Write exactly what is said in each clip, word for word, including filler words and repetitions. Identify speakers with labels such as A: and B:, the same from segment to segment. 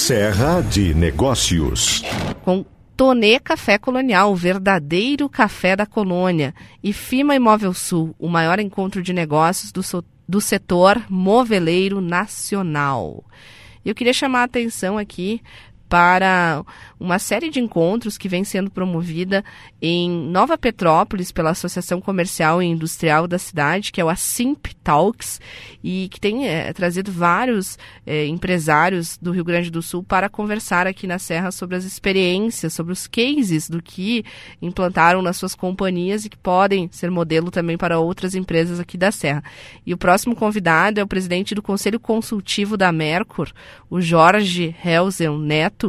A: Serra de Negócios.
B: Com Tonê Café Colonial, o verdadeiro café da colônia. E Fima Imóvel Sul, o maior encontro de negócios do, so, do setor moveleiro nacional. Eu queria chamar a atenção aqui para uma série de encontros que vem sendo promovida em Nova Petrópolis pela Associação Comercial e Industrial da cidade, que é o Asimp Talks, e que tem é, trazido vários é, empresários do Rio Grande do Sul para conversar aqui na Serra sobre as experiências, sobre os cases do que implantaram nas suas companhias e que podem ser modelo também para outras empresas aqui da Serra. E o próximo convidado é o presidente do Conselho Consultivo da Mercur, o Jorge Helzen Neto,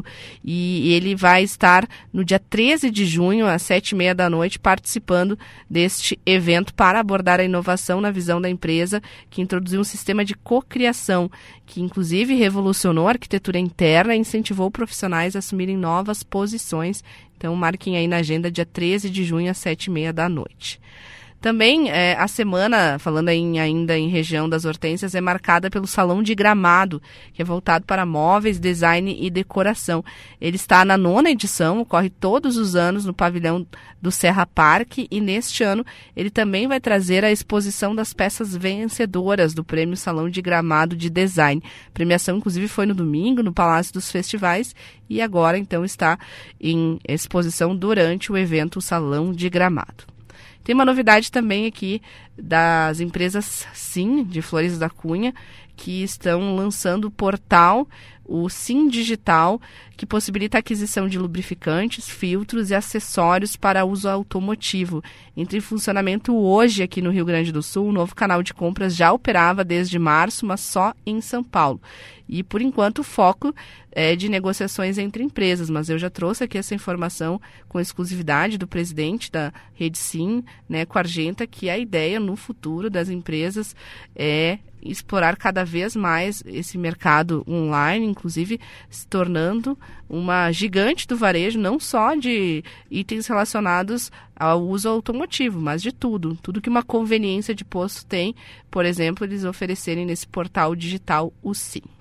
B: e ele vai estar no dia treze de junho, às sete e meia da noite, participando deste evento para abordar a inovação na visão da empresa, que introduziu um sistema de cocriação, que inclusive revolucionou a arquitetura interna e incentivou profissionais a assumirem novas posições. Então marquem aí na agenda, dia treze de junho, às sete e meia da noite. Também é, a semana, falando aí ainda em região das Hortênsias, é marcada pelo Salão de Gramado, que é voltado para móveis, design e decoração. Ele está na nona edição, ocorre todos os anos no pavilhão do Serra Parque, e neste ano ele também vai trazer a exposição das peças vencedoras do Prêmio Salão de Gramado de Design. A premiação, inclusive, foi no domingo, no Palácio dos Festivais, e agora, então, está em exposição durante o evento Salão de Gramado. Tem uma novidade também aqui das empresas Sim, de Flores da Cunha, que estão lançando o portal, o Sim Digital, que possibilita a aquisição de lubrificantes, filtros e acessórios para uso automotivo. Entra em funcionamento hoje aqui no Rio Grande do Sul. O novo canal de compras já operava desde março, mas só em São Paulo. E, por enquanto, o foco é de negociações entre empresas, mas eu já trouxe aqui essa informação com exclusividade do presidente da Rede Sim, né, com a Argenta, que a ideia no futuro das empresas é explorar cada vez mais esse mercado online, inclusive se tornando uma gigante do varejo, não só de itens relacionados ao uso automotivo, mas de tudo, tudo que uma conveniência de posto tem, por exemplo, eles oferecerem nesse portal digital o Sim.